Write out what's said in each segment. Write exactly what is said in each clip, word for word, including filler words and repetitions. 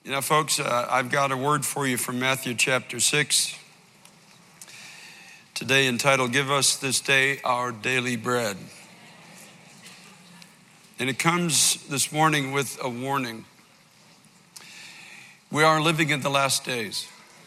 You know, folks, uh, I've got a word for you from Matthew chapter six. Today entitled, Give Us This Day Our Daily Bread. And it comes this morning with a warning. We are living in the last days.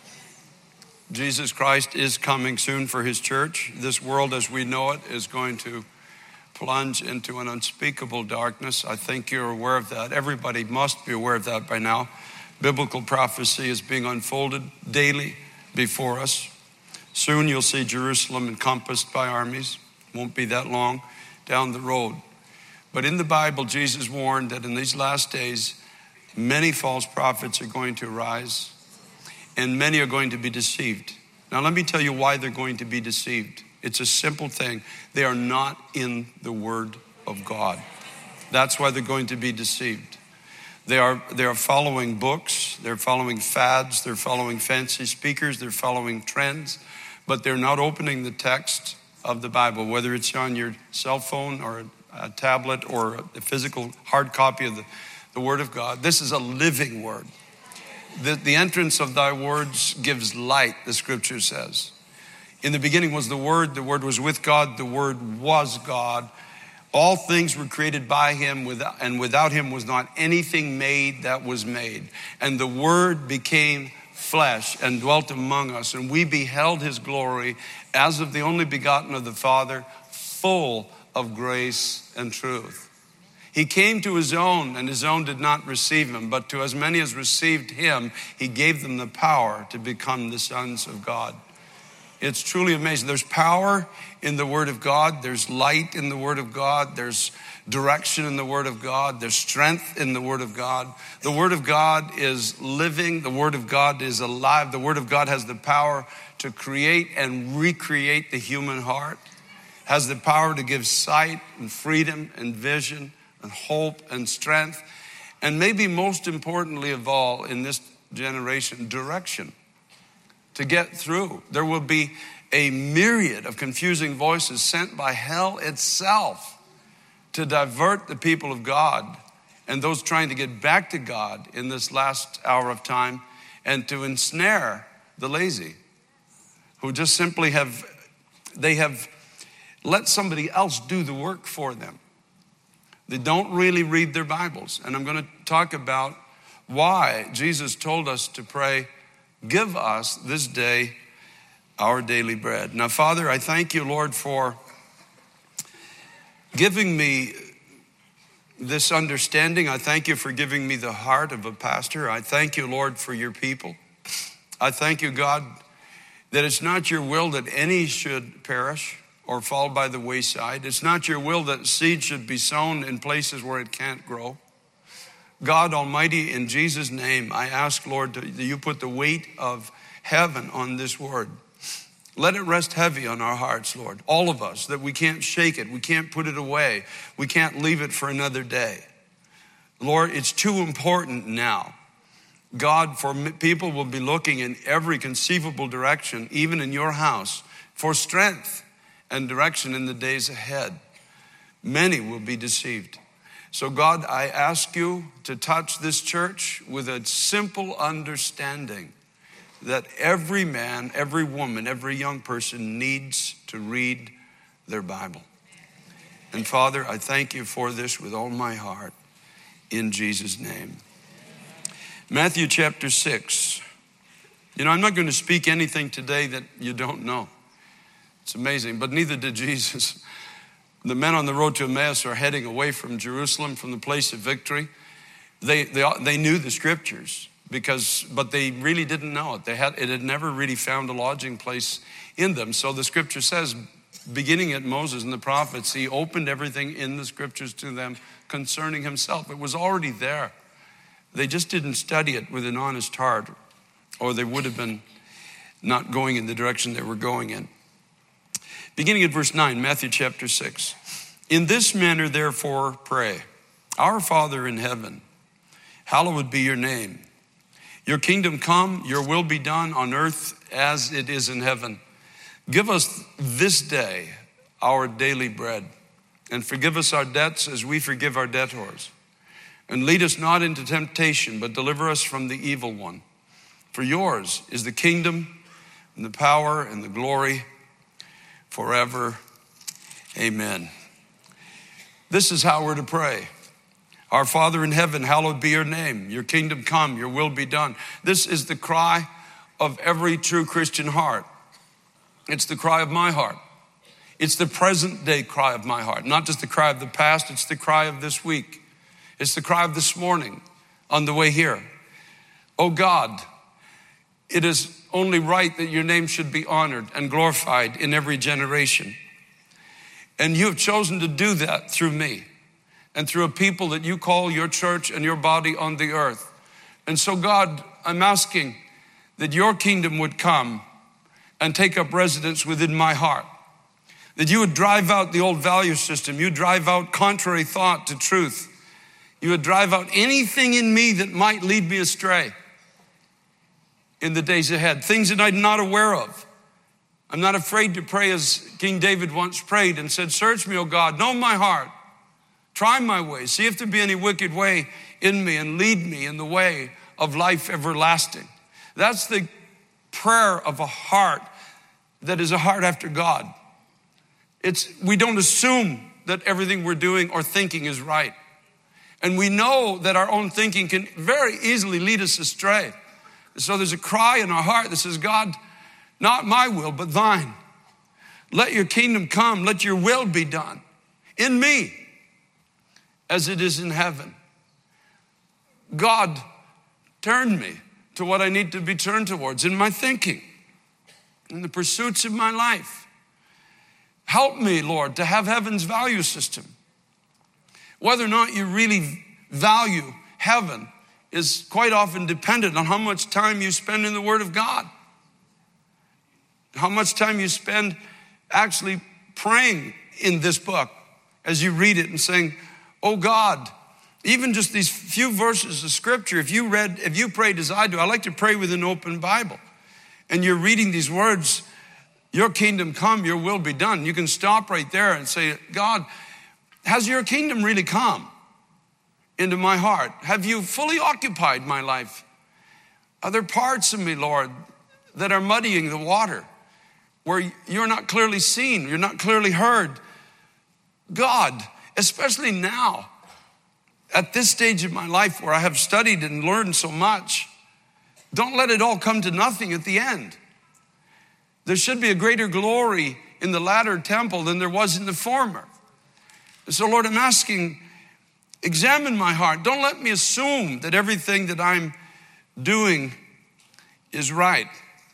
Jesus Christ is coming soon for his church. This world as we know it is going to plunge into an unspeakable darkness. I think you're aware of that. Everybody must be aware of that by now. Biblical prophecy is being unfolded daily before us. Soon you'll see Jerusalem encompassed by armies. Won't be that long down the road. But in the Bible, Jesus warned that in these last days, many false prophets are going to rise and many are going to be deceived. Now let me tell you why they're going to be deceived. It's a simple thing. They are not in the Word of God. That's why they're going to be deceived. They are, they are following books, they're following fads, they're following fancy speakers, they're following trends, but they're not opening the text of the Bible, whether it's on your cell phone or a tablet or a physical hard copy of the, the Word of God. This is a living Word. The, the entrance of thy words gives light, the scripture says. In the beginning was the Word, the Word was with God, the Word was God. All things were created by him, and without him was not anything made that was made. And the Word became flesh and dwelt among us, and we beheld his glory as of the only begotten of the Father, full of grace and truth. He came to his own, and his own did not receive him, but to as many as received him, he gave them the power to become the sons of God. It's truly amazing. There's power in the Word of God. There's light in the Word of God. There's direction in the Word of God. There's strength in the Word of God. The Word of God is living. The Word of God is alive. The Word of God has the power to create and recreate the human heart. Has the power to give sight and freedom and vision and hope and strength. And maybe most importantly of all in this generation, direction. To get through. There will be a myriad of confusing voices sent by hell itself to divert the people of God and those trying to get back to God in this last hour of time, and to ensnare the lazy who just simply have, they have let somebody else do the work for them. They don't really read their Bibles. And I'm going to talk about why Jesus told us to pray, give us this day our daily bread. Now, Father, I thank you, Lord, for giving me this understanding. I thank you for giving me the heart of a pastor. I thank you, Lord, for your people. I thank you, God, that it's not your will that any should perish or fall by the wayside. It's not your will that seed should be sown in places where it can't grow. God Almighty, in Jesus' name, I ask, Lord, that you put the weight of heaven on this word. Let it rest heavy on our hearts, Lord, all of us, that we can't shake it. We can't put it away. We can't leave it for another day. Lord, it's too important now. God, for people will be looking in every conceivable direction, even in your house, for strength and direction in the days ahead. Many will be deceived. So God, I ask you to touch this church with a simple understanding that every man, every woman, every young person needs to read their Bible. And Father, I thank you for this with all my heart in Jesus' name. Matthew chapter six. You know, I'm not going to speak anything today that you don't know. It's amazing, but neither did Jesus. The men on the road to Emmaus are heading away from Jerusalem, from the place of victory. They, they, they knew the scriptures, because, but they really didn't know it. They had, it had never really found a lodging place in them. So the scripture says, beginning at Moses and the prophets, he opened everything in the scriptures to them concerning himself. It was already there. They just didn't study it with an honest heart, or they would have been not going in the direction they were going in. Beginning at verse nine, Matthew chapter six. In this manner, therefore, pray. Our Father in heaven, hallowed be your name. Your kingdom come, your will be done on earth as it is in heaven. Give us this day our daily bread, and forgive us our debts as we forgive our debtors. And lead us not into temptation, but deliver us from the evil one. For yours is the kingdom and the power and the glory forever. Amen. This is how we're to pray. Our Father in heaven, hallowed be your name. Your kingdom come, your will be done. This is the cry of every true Christian heart. It's the cry of my heart. It's the present day cry of my heart. Not just the cry of the past, it's the cry of this week. It's the cry of this morning on the way here. Oh God, it is only right that your name should be honored and glorified in every generation. And you have chosen to do that through me and through a people that you call your church and your body on the earth. And so God, I'm asking that your kingdom would come and take up residence within my heart. That you would drive out the old value system. You drive out contrary thought to truth. You would drive out anything in me that might lead me astray in the days ahead. Things that I'm not aware of. I'm not afraid to pray as King David once prayed and said, search me, O God, know my heart. Try my way. See if there be any wicked way in me and lead me in the way of life everlasting. That's the prayer of a heart that is a heart after God. It's, we don't assume that everything we're doing or thinking is right. And we know that our own thinking can very easily lead us astray. So there's a cry in our heart that says, God, not my will, but thine. Let your kingdom come. Let your will be done in me as it is in heaven. God, turn me to what I need to be turned towards in my thinking, in the pursuits of my life. Help me, Lord, to have heaven's value system. Whether or not you really value heaven is quite often dependent on how much time you spend in the Word of God. How much time you spend actually praying in this book as you read it and saying, oh God, even just these few verses of scripture, if you read, if you prayed as I do, I like to pray with an open Bible. And you're reading these words, your kingdom come, your will be done. You can stop right there and say, God, has your kingdom really come into my heart? Have you fully occupied my life? Are there parts of me, Lord, that are muddying the water, where you're not clearly seen, you're not clearly heard? God, especially now, at this stage of my life where I have studied and learned so much, don't let it all come to nothing at the end. There should be a greater glory in the latter temple than there was in the former. So, Lord, I'm asking, examine my heart. Don't let me assume that everything that I'm doing is right.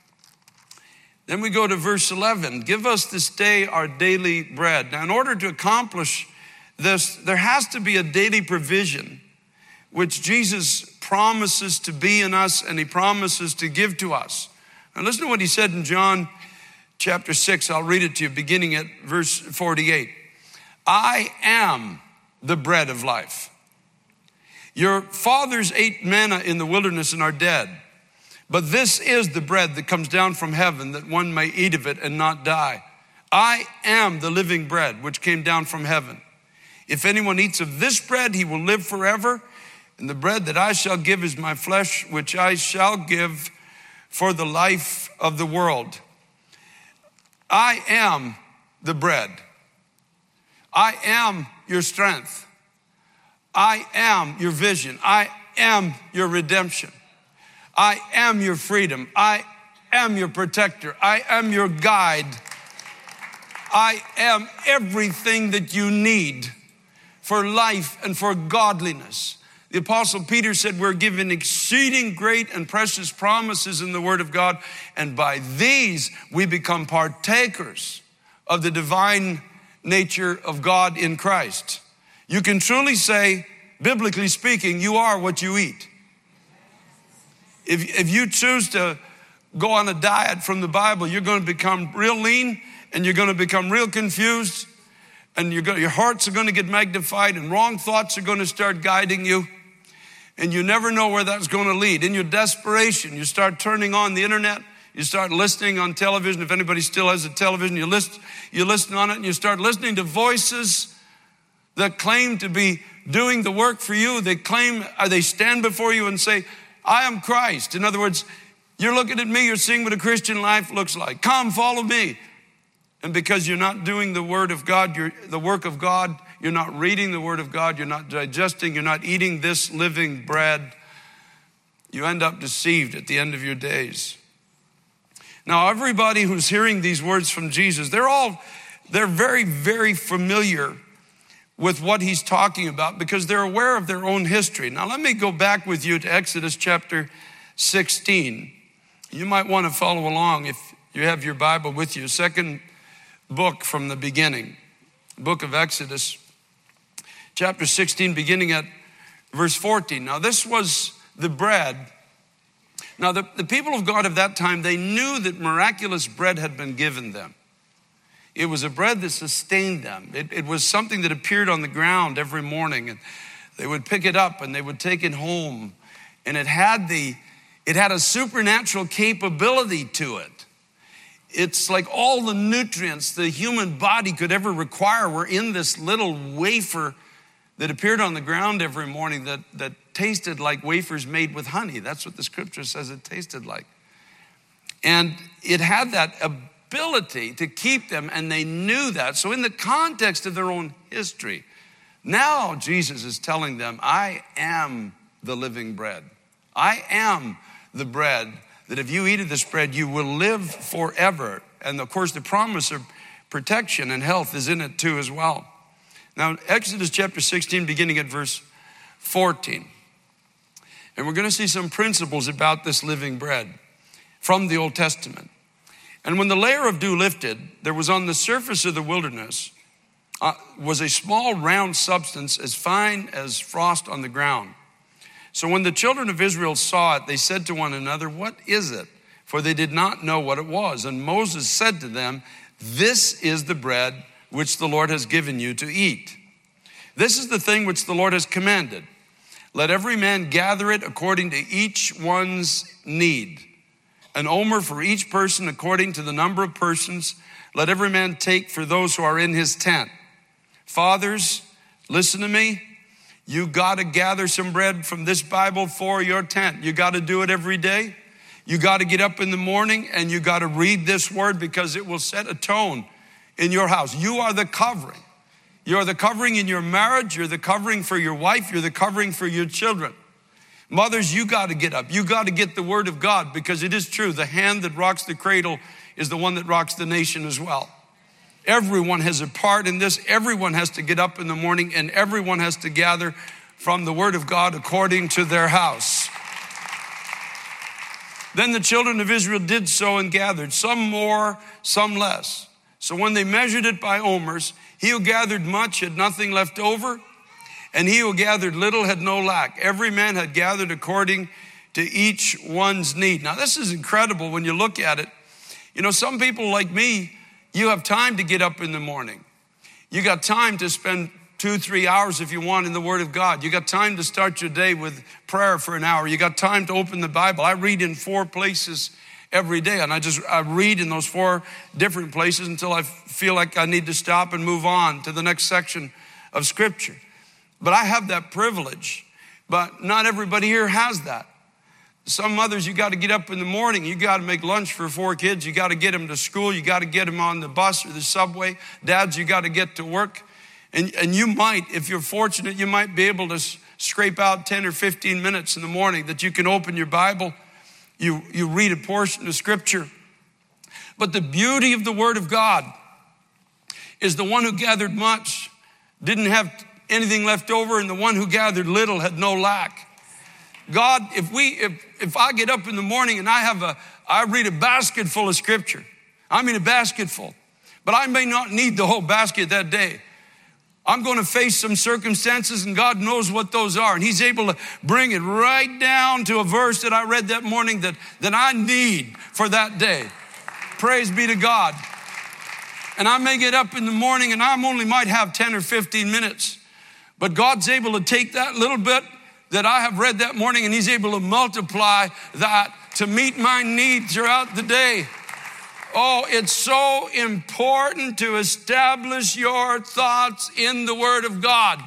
Then we go to verse eleven. Give us this day our daily bread. Now, in order to accomplish this, there has to be a daily provision, which Jesus promises to be in us and he promises to give to us. Now, listen to what he said in John chapter six. I'll read it to you, beginning at verse forty-eight. I am the bread of life. Your fathers ate manna in the wilderness and are dead. But this is the bread that comes down from heaven, that one may eat of it and not die. I am the living bread which came down from heaven. If anyone eats of this bread, he will live forever. And the bread that I shall give is my flesh, which I shall give for the life of the world. I am the bread. I am your strength. I am your vision. I am your redemption. I am your freedom. I am your protector. I am your guide. I am everything that you need for life and for godliness. The Apostle Peter said we're given exceeding great and precious promises in the Word of God, and by these we become partakers of the divine nature of God in Christ. You can truly say, biblically speaking, you are what you eat. If, if you choose to go on a diet from the Bible, you're going to become real lean and you're going to become real confused, and you're going, your hearts are going to get magnified and wrong thoughts are going to start guiding you. And you never know where that's going to lead. In your desperation, you start turning on the internet. You start listening on television. If anybody still has a television, you listen, you listen on it and you start listening to voices that claim to be doing the work for you. They claim, or they stand before you and say, I am Christ. In other words, you're looking at me, you're seeing what a Christian life looks like. Come, follow me. And because you're not doing the word of God, you're, the work of God, you're not reading the word of God, you're not digesting, you're not eating this living bread, you end up deceived at the end of your days. Now, everybody who's hearing these words from Jesus, they're all, they're very, very familiar with what he's talking about because they're aware of their own history. Now, let me go back with you to Exodus chapter sixteen. You might want to follow along if you have your Bible with you. Second book from the beginning, book of Exodus, chapter sixteen, beginning at verse fourteen. Now, this was the bread. Now, the, the people of God of that time, they knew that miraculous bread had been given them. It was a bread that sustained them. It, it was something that appeared on the ground every morning, and they would pick it up and they would take it home. And it had the, it had a supernatural capability to it. It's like all the nutrients the human body could ever require were in this little wafer that appeared on the ground every morning that, that tasted like wafers made with honey. That's what the scripture says it tasted like. And it had that ability to keep them, and they knew that. So in the context of their own history, now Jesus is telling them, I am the living bread. I am the bread that if you eat of this bread, you will live forever. And of course, the promise of protection and health is in it too as well. Now, Exodus chapter sixteen, beginning at verse fourteen. And we're going to see some principles about this living bread from the Old Testament. And when the layer of dew lifted, there was on the surface of the wilderness uh, was a small round substance as fine as frost on the ground. So when the children of Israel saw it, they said to one another, what is it? For they did not know what it was. And Moses said to them, this is the bread which the Lord has given you to eat. This is the thing which the Lord has commanded. Let every man gather it according to each one's need. An omer for each person according to the number of persons. Let every man take for those who are in his tent. Fathers, listen to me. You got to gather some bread from this Bible for your tent. You got to do it every day. You got to get up in the morning and you got to read this word because it will set a tone in your house. You are the covering. You're the covering in your marriage. You're the covering for your wife. You're the covering for your children. Mothers, you got to get up. You got to get the word of God because it is true. The hand that rocks the cradle is the one that rocks the nation as well. Everyone has a part in this. Everyone has to get up in the morning and everyone has to gather from the word of God according to their house. Then the children of Israel did so and gathered, some more, some less. So when they measured it by omers, he who gathered much had nothing left over, and he who gathered little had no lack. Every man had gathered according to each one's need. Now, this is incredible when you look at it. You know, some people like me, you have time to get up in the morning. You got time to spend two, three hours if you want in the Word of God. You got time to start your day with prayer for an hour. You got time to open the Bible. I read in four places every day, and I just I read in those four different places until I feel like I need to stop and move on to the next section of Scripture. But I have that privilege, but not everybody here has that. Some mothers, you got to get up in the morning. You got to make lunch for four kids. You got to get them to school. You got to get them on the bus or the subway. Dads, you got to get to work. And, and you might, if you're fortunate, you might be able to scrape out ten or fifteen minutes in the morning that you can open your Bible. You, you read a portion of Scripture. But the beauty of the Word of God is the one who gathered much didn't have anything left over, and the one who gathered little had no lack. God, if we, if, if I get up in the morning and I have a, I read a basket full of Scripture. I mean a basket full, but I may not need the whole basket that day. I'm going to face some circumstances and God knows what those are. And he's able to bring it right down to a verse that I read that morning that, that I need for that day. Praise be to God. And I may get up in the morning and I only might have ten or fifteen minutes. But God's able to take that little bit that I have read that morning and he's able to multiply that to meet my need throughout the day. Oh, it's so important to establish your thoughts in the Word of God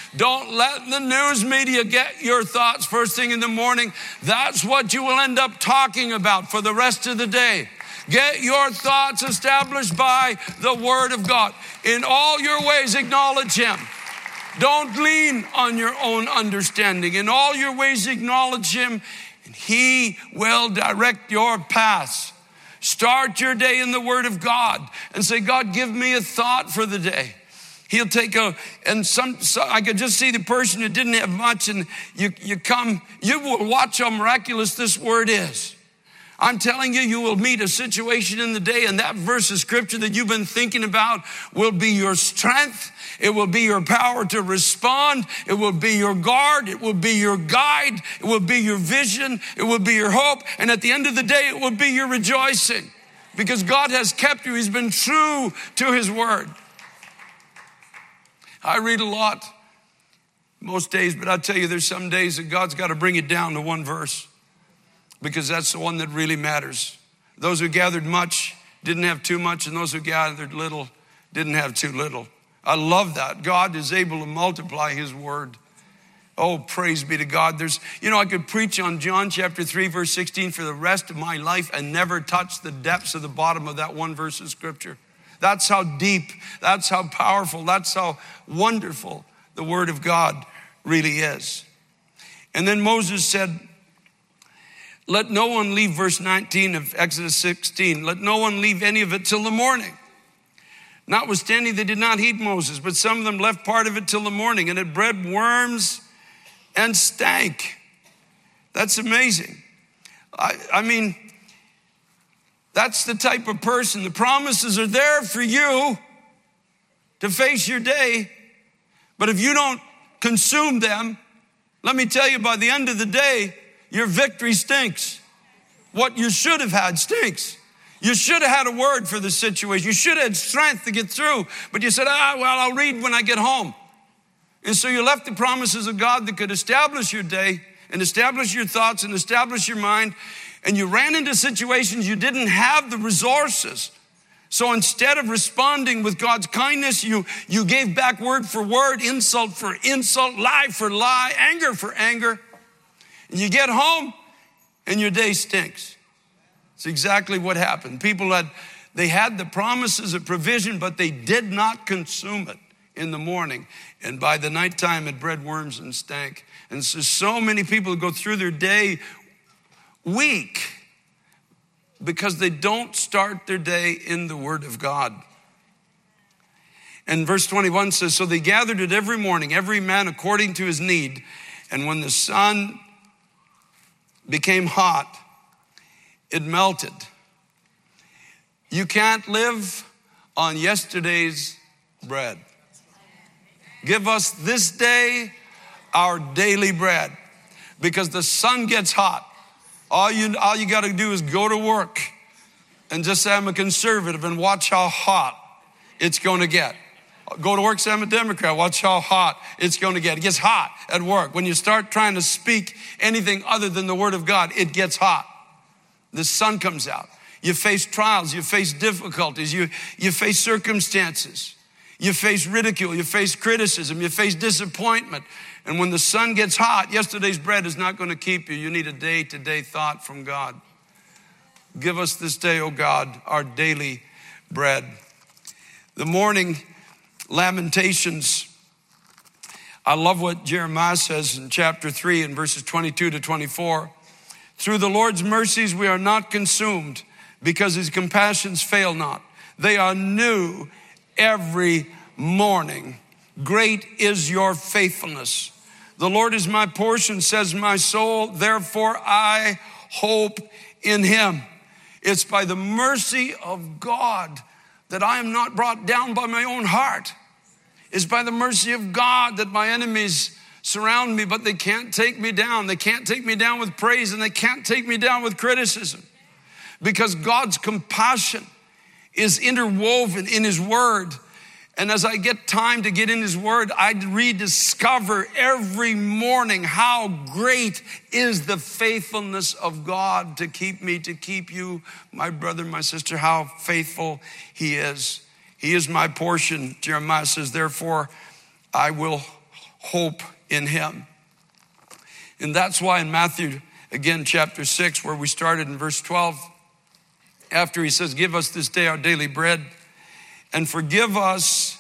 Don't let the news media get your thoughts first thing in the morning. That's what you will end up talking about for the rest of the day. Get your thoughts established by the Word of God. In all your ways, acknowledge Him. Don't lean on your own understanding. In all your ways, acknowledge Him, and He will direct your paths. Start your day in the Word of God and say, God, give me a thought for the day. He'll take a, and some, so I could just see the person who didn't have much, and you, you come, you will watch how miraculous this word is. I'm telling you, you will meet a situation in the day, and that verse of scripture that you've been thinking about will be your strength. It will be your power to respond. It will be your guard. It will be your guide. It will be your vision. It will be your hope. And at the end of the day, it will be your rejoicing, because God has kept you. He's been true to His word. I read a lot most days, but I tell you, there's some days that God's got to bring it down to one verse, because that's the one that really matters. Those who gathered much didn't have too much, and those who gathered little didn't have too little. I love that. God is able to multiply His word. Oh, praise be to God. There's, you know, I could preach on John chapter three, verse sixteen for the rest of my life and never touch the depths of the bottom of that one verse of scripture. That's how deep, that's how powerful, that's how wonderful the word of God really is. And then Moses said, let no one leave, verse nineteen of Exodus sixteen, let no one leave any of it till the morning. Notwithstanding, they did not heed Moses, but some of them left part of it till the morning, and it bred worms and stank. That's amazing. I, I mean, that's the type of person. The promises are there for you to face your day, but if you don't consume them, let me tell you, by the end of the day, your victory stinks. What you should have had stinks. You should have had a word for the situation. You should have had strength to get through, but you said, ah, well, I'll read when I get home. And so you left the promises of God that could establish your day and establish your thoughts and establish your mind, and you ran into situations you didn't have the resources. So instead of responding with God's kindness, you, you gave back word for word, insult for insult, lie for lie, anger for anger. And you get home and your day stinks. It's exactly what happened. People had, they had the promises of provision, but they did not consume it in the morning. And by the nighttime, it bred worms and stank. And so, so many people go through their day weak because they don't start their day in the Word of God. And verse twenty-one says, so they gathered it every morning, every man according to his need. And when the sun became hot, it melted. You can't live on yesterday's bread. Give us this day our daily bread, because the sun gets hot. All you, all you got to do is go to work and just say, I'm a conservative, and watch how hot it's going to get. Go to work, say I'm a Democrat. Watch how hot it's going to get. It gets hot at work. When you start trying to speak anything other than the Word of God, it gets hot. The sun comes out. You face trials. You face difficulties. You, you face circumstances. You face ridicule. You face criticism. You face disappointment. And when the sun gets hot, yesterday's bread is not going to keep you. You need a day-to-day thought from God. Give us this day, O God, our daily bread. The morning Lamentations. I love what Jeremiah says in chapter three in verses twenty-two to twenty-four. Through the Lord's mercies we are not consumed, because His compassions fail not. They are new every morning. Great is your faithfulness. The Lord is my portion, says my soul. Therefore I hope in Him. It's by the mercy of God that I am not brought down by my own heart. It's by the mercy of God that my enemies surround me, but they can't take me down. They can't take me down with praise, and they can't take me down with criticism, because God's compassion is interwoven in His word. And as I get time to get in His word, I rediscover every morning how great is the faithfulness of God to keep me, to keep you, my brother, my sister, how faithful He is. He is my portion. Jeremiah says, therefore, I will hope in him. And that's why in Matthew, again, chapter six, where we started in verse twelve, after he says, give us this day our daily bread, and forgive us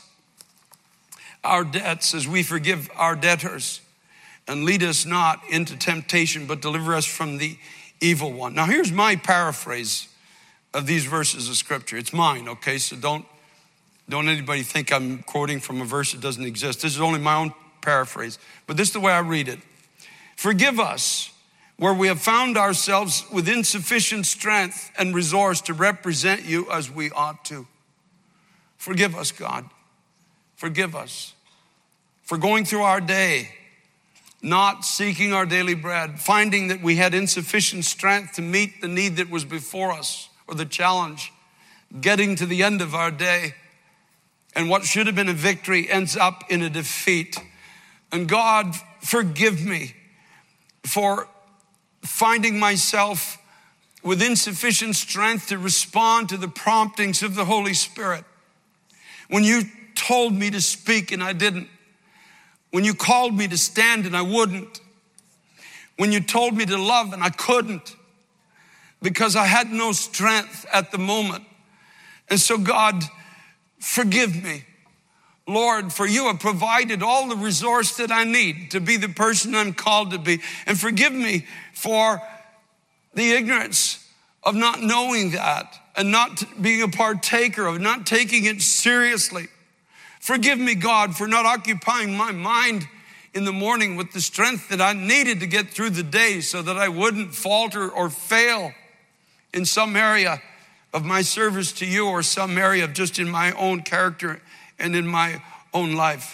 our debts as we forgive our debtors, and lead us not into temptation, but deliver us from the evil one. Now here's my paraphrase of these verses of scripture. It's mine, okay? So don't, don't anybody think I'm quoting from a verse that doesn't exist. This is only my own paraphrase, but this is the way I read it. Forgive us where we have found ourselves with insufficient strength and resource to represent you as we ought to. Forgive us, God. Forgive us for going through our day, not seeking our daily bread, finding that we had insufficient strength to meet the need that was before us or the challenge, getting to the end of our day, and what should have been a victory ends up in a defeat. And God, forgive me for finding myself with insufficient strength to respond to the promptings of the Holy Spirit. When you told me to speak and I didn't. When you called me to stand and I wouldn't. When you told me to love and I couldn't. Because I had no strength at the moment. And so God, forgive me. Lord, for you have provided all the resource that I need to be the person I'm called to be. And forgive me for the ignorance of not knowing that and not being a partaker of, not taking it seriously. Forgive me, God, for not occupying my mind in the morning with the strength that I needed to get through the day so that I wouldn't falter or fail in some area of my service to you or some area of just in my own character and in my own life.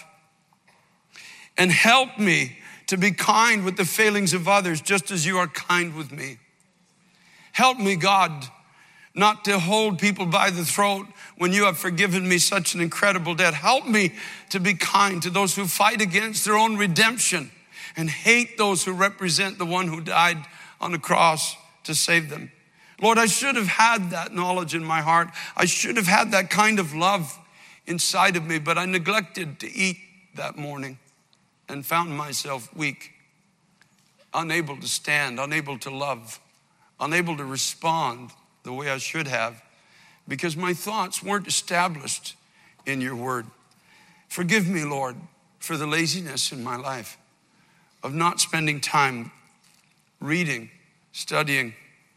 And help me to be kind with the failings of others just as you are kind with me. Help me, God, not to hold people by the throat when you have forgiven me such an incredible debt. Help me to be kind to those who fight against their own redemption and hate those who represent the one who died on the cross to save them. Lord, I should have had that knowledge in my heart. I should have had that kind of love inside of me, but I neglected to eat that morning and found myself weak, unable to stand, unable to love, unable to respond the way I should have because my thoughts weren't established in your word. Forgive me, Lord, for the laziness in my life of not spending time reading, studying.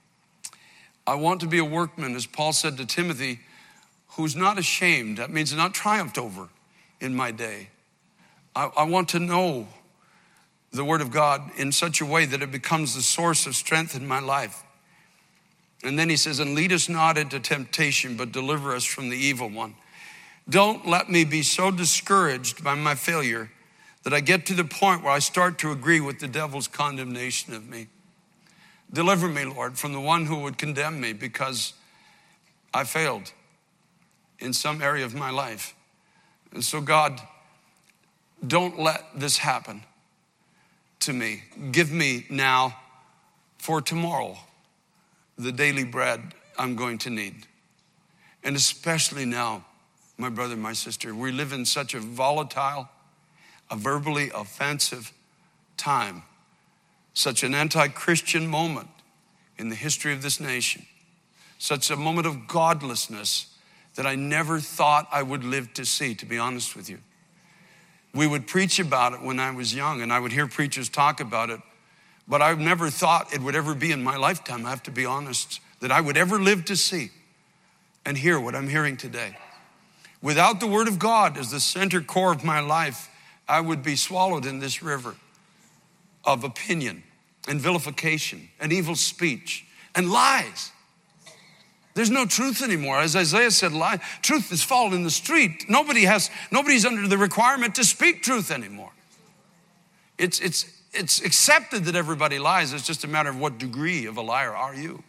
I want to be a workman, as Paul said to Timothy, who's not ashamed. That means not triumphed over in my day. I, I want to know the word of God in such a way that it becomes the source of strength in my life. And then he says, and lead us not into temptation, but deliver us from the evil one. Don't let me be so discouraged by my failure that I get to the point where I start to agree with the devil's condemnation of me. Deliver me, Lord, from the one who would condemn me because I failed in some area of my life. And so God, don't let this happen to me. Give me now for tomorrow the daily bread I'm going to need. And especially now, my brother, my sister, we live in such a volatile, a verbally offensive time, such an anti-Christian moment in the history of this nation, such a moment of godlessness that I never thought I would live to see, to be honest with you. We would preach about it when I was young, and I would hear preachers talk about it, but I never thought it would ever be in my lifetime, I have to be honest, that I would ever live to see and hear what I'm hearing today. Without the word of God as the center core of my life, I would be swallowed in this river of opinion and vilification and evil speech and lies. There's no truth anymore. As Isaiah said, lie, truth is fallen in the street. Nobody has, nobody's under the requirement to speak truth anymore. It's, it's, it's accepted that everybody lies. It's just a matter of what degree of a liar are you.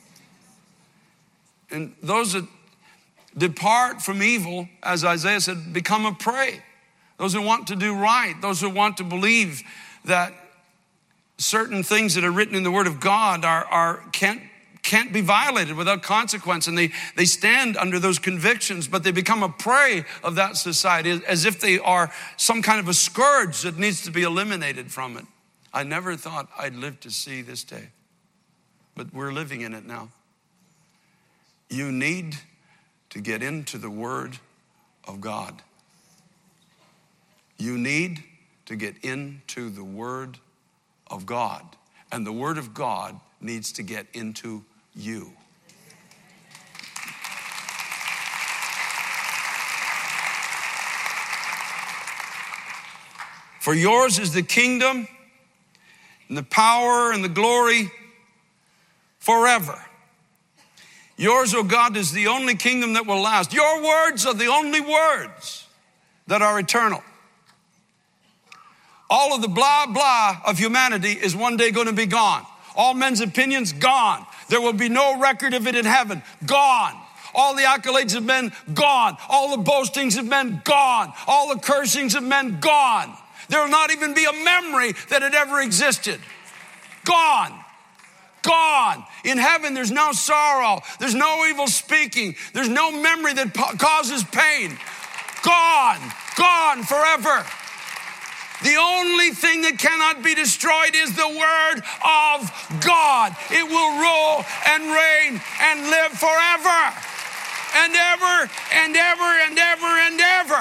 And those that depart from evil, as Isaiah said, become a prey. Those who want to do right, those who want to believe that certain things that are written in the Word of God are, are can't can't be violated without consequence. And they, they stand under those convictions, but they become a prey of that society as if they are some kind of a scourge that needs to be eliminated from it. I never thought I'd live to see this day, but we're living in it now. You need to get into the Word of God. You need to get into the Word of God. And the Word of God needs to get into you. For yours is the kingdom and the power and the glory forever. Yours, O God, is the only kingdom that will last. Your words are the only words that are eternal. All of the blah, blah of humanity is one day going to be gone. All men's opinions, gone. There will be no record of it in heaven. Gone. All the accolades of men, gone. All the boastings of men, gone. All the cursings of men, gone. There will not even be a memory that it ever existed. Gone. Gone. In heaven, there's no sorrow. There's no evil speaking. There's no memory that po- causes pain. Gone. Gone forever. The only thing that cannot be destroyed is the Word of God. It will rule and reign and live forever and ever and ever and ever and ever.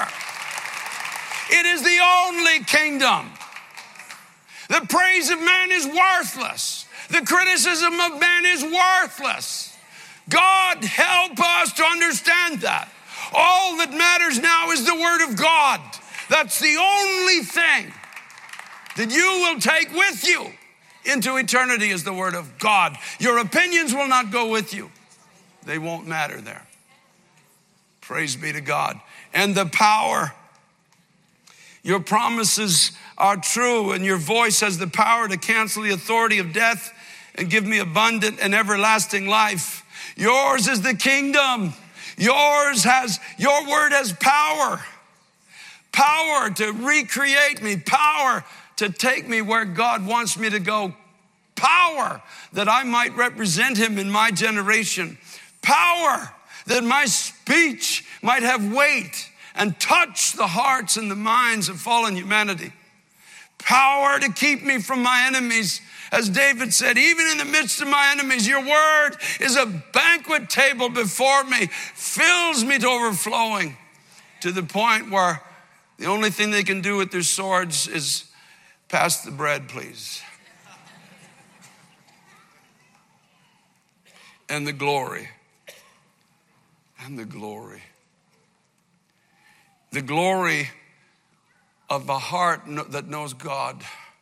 It is the only kingdom. The praise of man is worthless. The criticism of man is worthless. God, help us to understand that. All that matters now is the Word of God. That's the only thing that you will take with you into eternity is the Word of God. Your opinions will not go with you. They won't matter there. Praise be to God. And the power. Your promises are true, and your voice has the power to cancel the authority of death and give me abundant and everlasting life. Yours is the kingdom. Yours has, your word has power. Power to recreate me. Power to take me where God wants me to go. Power that I might represent him in my generation. Power that my speech might have weight and touch the hearts and the minds of fallen humanity. Power to keep me from my enemies. As David said, even in the midst of my enemies, your word is a banquet table before me, fills me to overflowing, to the point where the only thing they can do with their swords is pass the bread, please. And the glory. And the glory. The glory of a heart that knows God.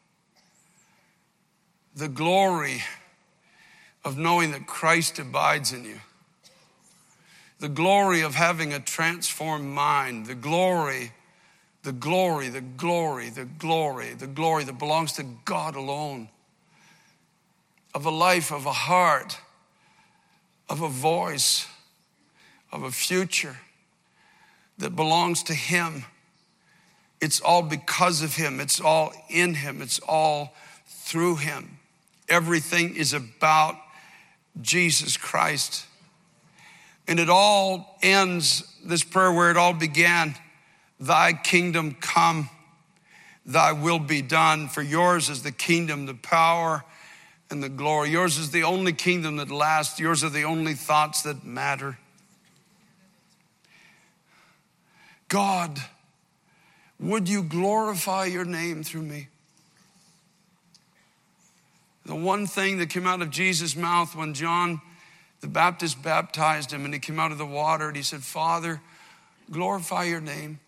The glory of knowing that Christ abides in you. The glory of having a transformed mind. The glory, the glory, the glory, the glory, the glory that belongs to God alone. Of a life, of a heart, of a voice, of a future that belongs to him. It's all because of him. It's all in him. It's all through him. Everything is about Jesus Christ. And it all ends, this prayer where it all began, thy kingdom come, thy will be done. For yours is the kingdom, the power, and the glory. Yours is the only kingdom that lasts. Yours are the only thoughts that matter. God, would you glorify your name through me? The one thing that came out of Jesus' mouth when John the Baptist baptized him and he came out of the water and he said, Father, glorify your name.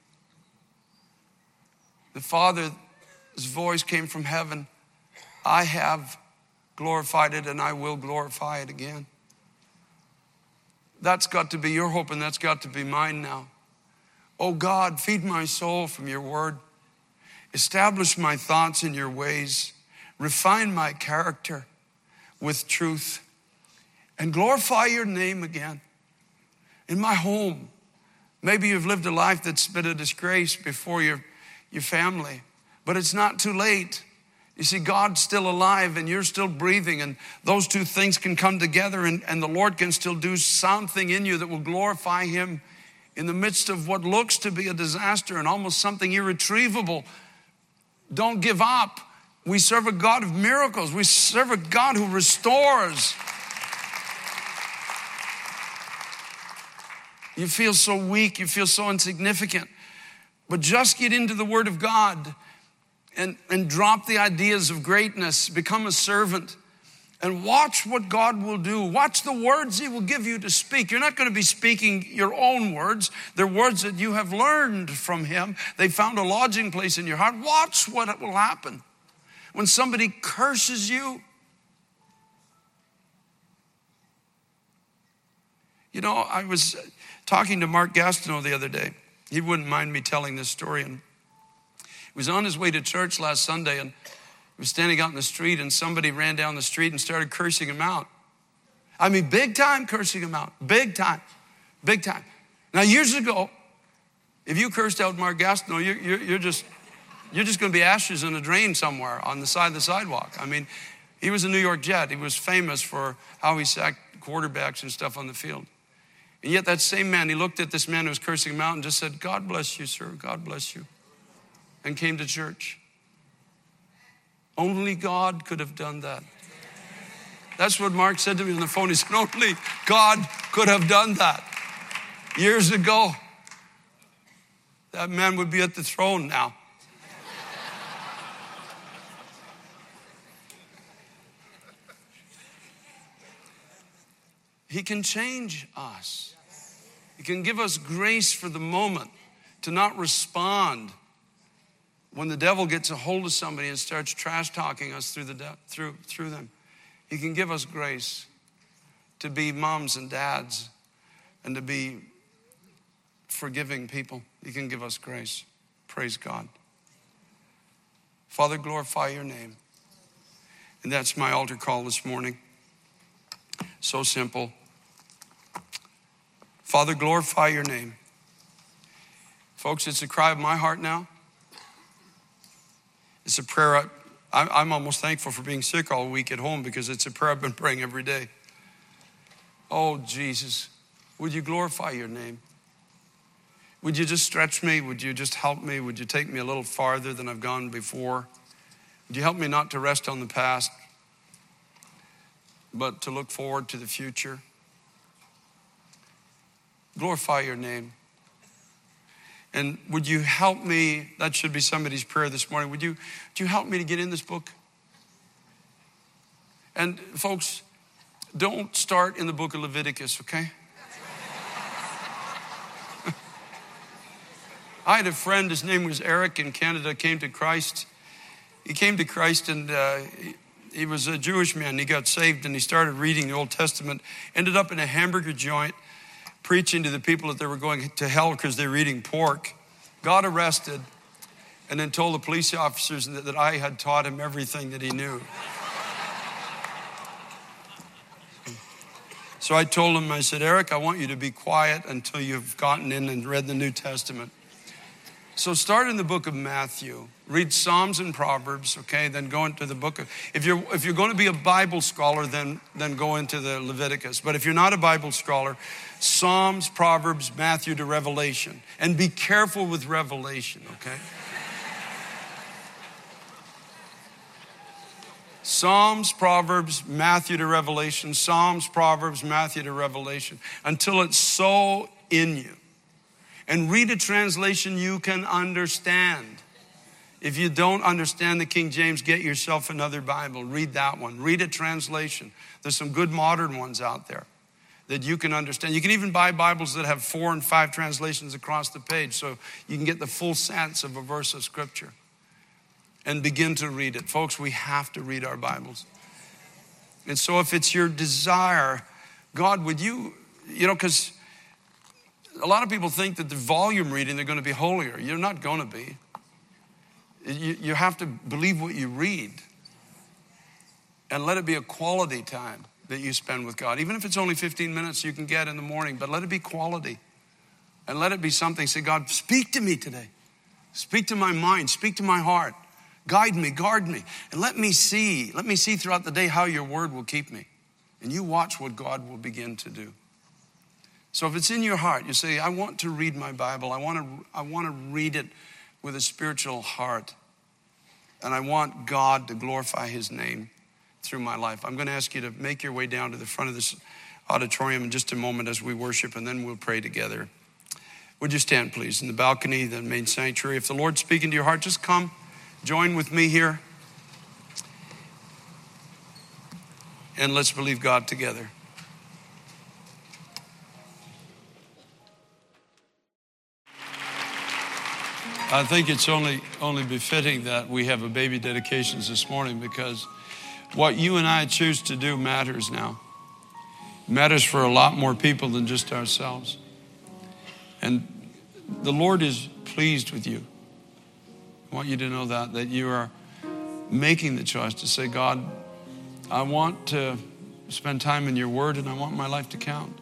The Father's voice came from heaven. I have glorified it and I will glorify it again. That's got to be your hope and that's got to be mine now. Oh God, feed my soul from your word. Establish my thoughts in your ways. Refine my character with truth. And glorify your name again. In my home, maybe you've lived a life that's been a disgrace before your, your family. But it's not too late. You see, God's still alive and you're still breathing, and those two things can come together, and, and the Lord can still do something in you that will glorify him in the midst of what looks to be a disaster and almost something irretrievable. Don't give up. We serve a God of miracles. We serve a God who restores. You feel so weak, you feel so insignificant, but just get into the Word of God and, and drop the ideas of greatness. Become a servant and watch what God will do. Watch the words he will give you to speak. You're not going to be speaking your own words. They're words that you have learned from him. They found a lodging place in your heart. Watch what will happen when somebody curses you. You know, I was talking to Mark Gastineau the other day. He wouldn't mind me telling this story. And he was on his way to church last Sunday, and he was standing out in the street, and somebody ran down the street and started cursing him out. I mean, big time cursing him out. Big time. Big time. Now, years ago, if you cursed out Mark Gastineau, you're, you're, you're just you're just going to be ashes in a drain somewhere on the side of the sidewalk. I mean, he was a New York Jet. He was famous for how he sacked quarterbacks and stuff on the field. And yet that same man, he looked at this man who was cursing him out and just said, God bless you, sir. God bless you. And came to church. Only God could have done that. That's what Mark said to me on the phone. He said, only God could have done that. Years ago, that man would be at the throne now. He can change us. He can give us grace for the moment to not respond when the devil gets a hold of somebody and starts trash talking us through the de- through through them. He can give us grace to be moms and dads and to be forgiving people. He can give us grace. Praise God. Father, glorify your name. And that's my altar call this morning. So simple. Father, glorify your name. Folks, it's a cry of my heart now. It's a prayer. I, I'm almost thankful for being sick all week at home because it's a prayer I've been praying every day. Oh, Jesus, would you glorify your name? Would you just stretch me? Would you just help me? Would you take me a little farther than I've gone before? Would you help me not to rest on the past, but to look forward to the future? Glorify your name. And would you help me, that should be somebody's prayer this morning, would you, would you help me to get in this book? And folks, don't start in the book of Leviticus, okay? I had a friend, his name was Eric in Canada, came to Christ. He came to Christ and uh, he, he was a Jewish man. He got saved and he started reading the Old Testament, ended up in a hamburger joint, preaching to the people that they were going to hell because they were eating pork, got arrested, and then told the police officers that, that I had taught him everything that he knew. So I told him, I said, Eric, I want you to be quiet until you've gotten in and read the New Testament. So start in the book of Matthew. Read Psalms and Proverbs, okay? Then go into the book of, if you're if you're going to be a Bible scholar, then, then go into the Leviticus. But if you're not a Bible scholar, Psalms, Proverbs, Matthew to Revelation. And be careful with Revelation, okay? Psalms, Proverbs, Matthew to Revelation. Psalms, Proverbs, Matthew to Revelation. Until it's so in you. And read a translation you can understand. If you don't understand the King James, get yourself another Bible. Read that one. Read a translation. There's some good modern ones out there that you can understand. You can even buy Bibles that have four and five translations across the page so you can get the full sense of a verse of Scripture and begin to read it. Folks, we have to read our Bibles. And so if it's your desire, God, would you, you know, because a lot of people think that the volume reading, they're going to be holier. You're not going to be. You, you have to believe what you read and let it be a quality time that you spend with God. Even if it's only fifteen minutes you can get in the morning, but let it be quality and let it be something. Say, God, speak to me today. Speak to my mind. Speak to my heart. Guide me, guard me, and let me see, let me see throughout the day how your word will keep me. And you watch what God will begin to do. So if it's in your heart, you say, I want to read my Bible. I want to, I want to read it with a spiritual heart. And I want God to glorify his name through my life. I'm going to ask you to make your way down to the front of this auditorium in just a moment as we worship, and then we'll pray together. Would you stand, please, in the balcony, the main sanctuary? If the Lord's speaking to your heart, just come, join with me here, and let's believe God together. I think it's only only befitting that we have a baby dedications this morning, because what you and I choose to do matters now. It matters for a lot more people than just ourselves. And the Lord is pleased with you. I want you to know that, that you are making the choice to say, God, I want to spend time in your word, and I want my life to count.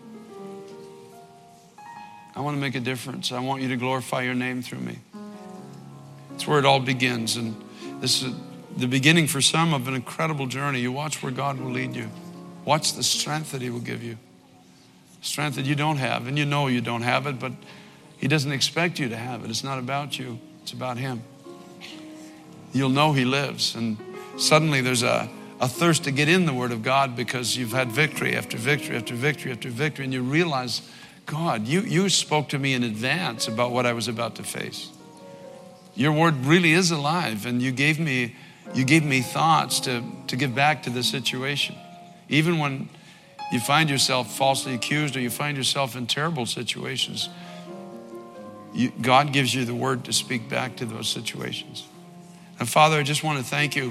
I want to make a difference. I want you to glorify your name through me. It's where it all begins. And this is the beginning for some of an incredible journey. You watch where God will lead you. Watch the strength that he will give you. Strength that you don't have. And you know you don't have it, but he doesn't expect you to have it. It's not about you. It's about him. You'll know he lives. And suddenly there's a, a thirst to get in the word of God, because you've had victory after victory after victory after victory. And you realize, God, you, you spoke to me in advance about what I was about to face. Your word really is alive, and you gave me you gave me thoughts to, to give back to the situation. Even when you find yourself falsely accused, or you find yourself in terrible situations, you, God gives you the word to speak back to those situations. And Father, I just want to thank you,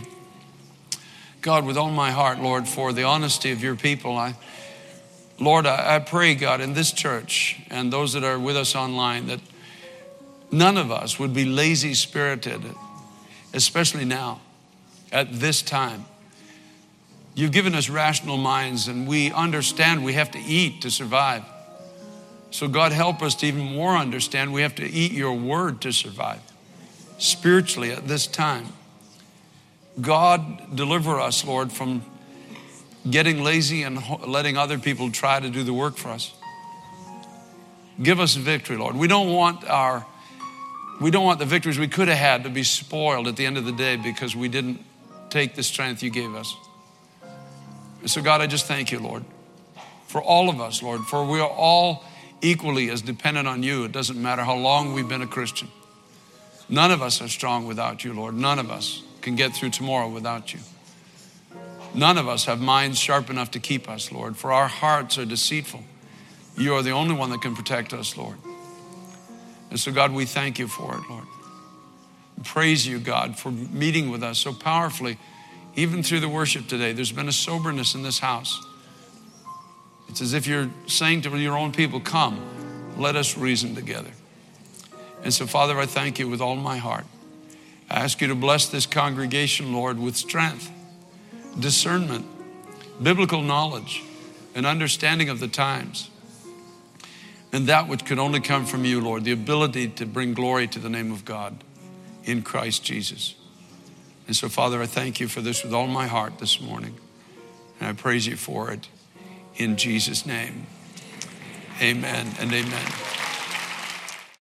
God, with all my heart, Lord, for the honesty of your people. I, Lord, I, I pray, God, in this church and those that are with us online, that none of us would be lazy-spirited, especially now, at this time. You've given us rational minds, and we understand we have to eat to survive. So God, help us to even more understand we have to eat your word to survive spiritually at this time. God, deliver us, Lord, from getting lazy and letting other people try to do the work for us. Give us victory, Lord. We don't want our We don't want the victories we could have had to be spoiled at the end of the day because we didn't take the strength you gave us. And so God, I just thank you, Lord, for all of us, Lord, for we are all equally as dependent on you. It doesn't matter how long we've been a Christian. None of us are strong without you, Lord. None of us can get through tomorrow without you. None of us have minds sharp enough to keep us, Lord, for our hearts are deceitful. You are the only one that can protect us, Lord. And so, God, we thank you for it, Lord. We praise you, God, for meeting with us so powerfully, even through the worship today. There's been a soberness in this house. It's as if you're saying to your own people, come, let us reason together. And so, Father, I thank you with all my heart. I ask you to bless this congregation, Lord, with strength, discernment, biblical knowledge, and understanding of the times. And that which could only come from you, Lord, the ability to bring glory to the name of God in Christ Jesus. And so, Father, I thank you for this with all my heart this morning. And I praise you for it in Jesus' name. Amen and amen.